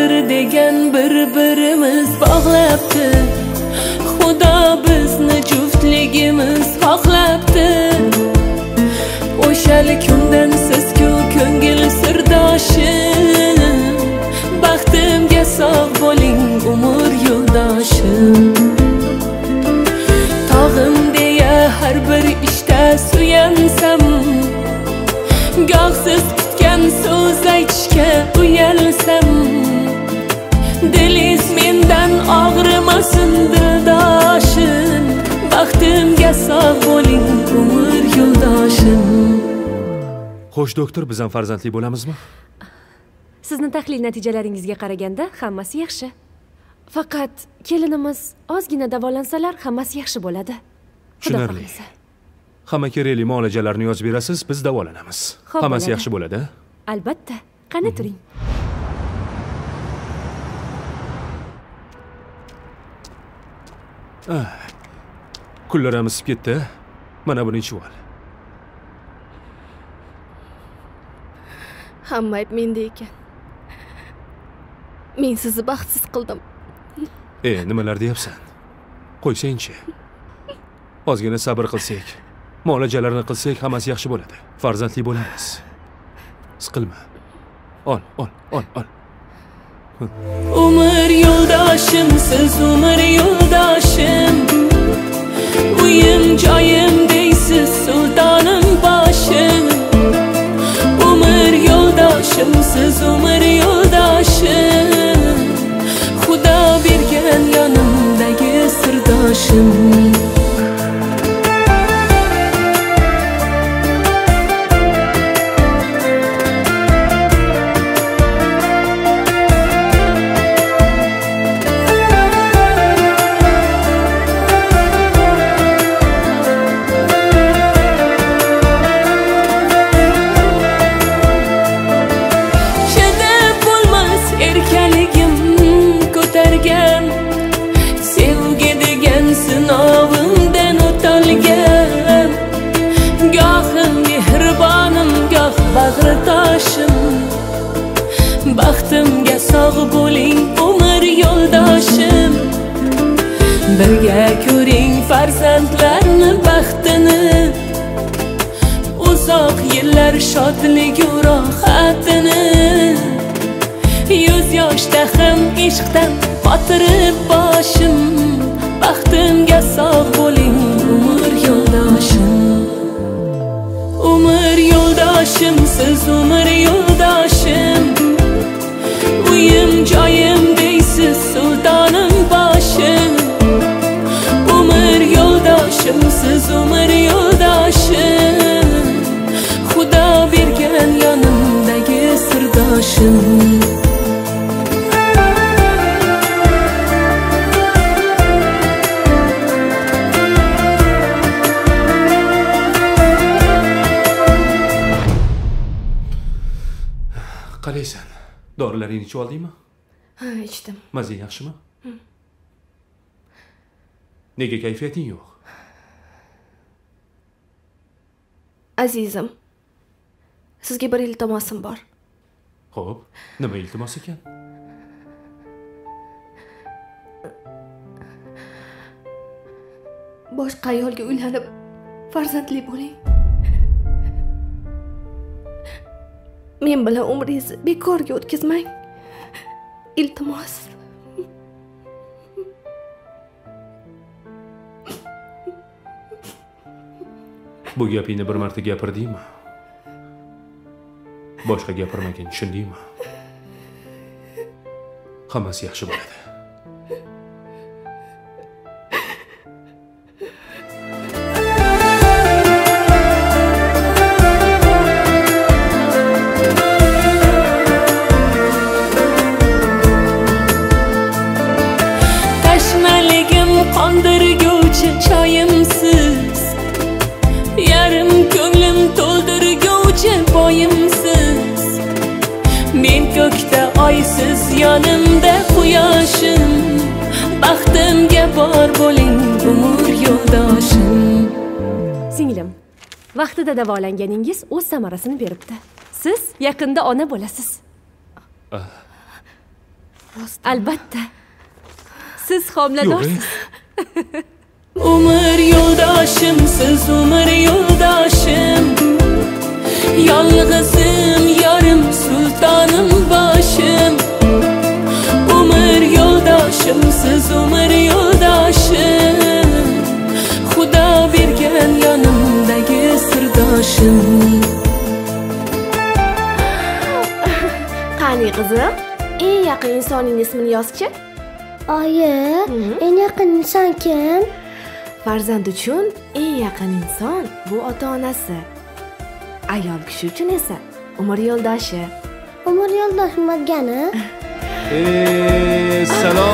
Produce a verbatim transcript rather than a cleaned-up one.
taqdir degan bir-birimiz bog'labdi. Xudo bizni juftligimiz xohlabdi. O'shal kundan siz-ku ko'ngil sirdoshim, baxtimga sog' bo'ling umr yo'ldoshim. Tog'im deya har bir ishda suyansam, goh siz kutgan so'z aytishga uyalsam, dilingiz mendan og'rimasin dildoshim, baxtimga sog' bo'ling umr yo'ldoshim. Xo'sh doktor, biz ham farzandli bo'lamizmi? Sizni tahlil natijalaringizga qaraganda hammasi yaxshi. Faqat kelinimiz ozgina davolansalar hammasi yaxshi bo'ladi. Tushunarli. Hamma kerakli muolajalarni yozib berasiz, biz davolanamiz. Hammasi yaxshi bo'ladi. Albatta. Qani turing. Ah, kunlarim isib ketdi. Mana buni ichib ol. Hamma ayb menda ekan. Men sizni baxtsiz qildim. E, nimalar deyapsan? Qo'ysang-chi. Ozgina sabr qilsak, muolajalarni qilsak, hammasi yaxshi bo'ladi. Farzandli bo'lamiz. Siqilma. Ol, ol, ol, ol. Umr yo'ldoshim, siz umr yo'ldoshim. Uyim joyim deysiz, sultonim boshim. Umr yo'ldoshim, siz umr yo'ldoshim. Xudo bergan yonimdagi sirdoshim. Sevgi degan sinovimdan o'talgan, gohim mehribonim, goh bag'ritoshim. Baxtimga sog' bo'ling umr yo'ldoshim. Birga ko'ring farzandlarni baxtini, uzoq yillar shodligu rohatini. Yuz yoshda ham ishqdan qotirib boshim, baxtimga sog' bo'ling umr yo'ldoshim. Umr yo'ldoshim, siz umr yo'ldoshim. Uyim joyim deysiz, sultonim boshim. Umr yo'ldoshim, siz umr yo'ldoshim. Xudo bergan yonimdagi sirdoshim. Qalaysan? Dorilaringni ichib oldingmi? Ha, ichdim. Mazang yaxshimi? Nega kayfiyating yo'q? Azizim, sizga bir iltimosim bor. Xo'p, nima iltimos ekan? Boshqa ayolga uylanib, farzandli bo'ling. Men bilan umringizni bekorga o'tkazmang. Iltimos. Bu gapingni bir marta gapirdingmi? Boshqa gapirmagin, tushundingmi? Hammasi yaxshi bo'ladi. Qondirguvchi choyimsiz, yarim ko'nglim to'ldirguvchi boyimsiz. Men ko'kda oysiz, yonimda quyoshim. Baxtimga bor bo'ling umr yo'ldoshim. Singlim, vaqtida davolanganingiz o'z samarasini beribdi. Siz yaqinda ona bo'lasiz. Rost. Albatta. Siz homiladorsiz. Umr yo'ldoshim, siz umr yo'ldoshim. Yolg'izim yarim sultonim boshim. Umr yo'ldoshim, siz umr yo'ldoshim. Xudo bergan yonimdagi sirdoshim. Qani qizim, eng yaqin insonning ismini yozchi. Oyi, eng yaqin inson kim? Farzand uchun eng yaqin inson bu ota-onasi. Ayol kishi uchun esa umr yo'ldoshi. Umr yo'ldoshim bo'lgani? Ey, salom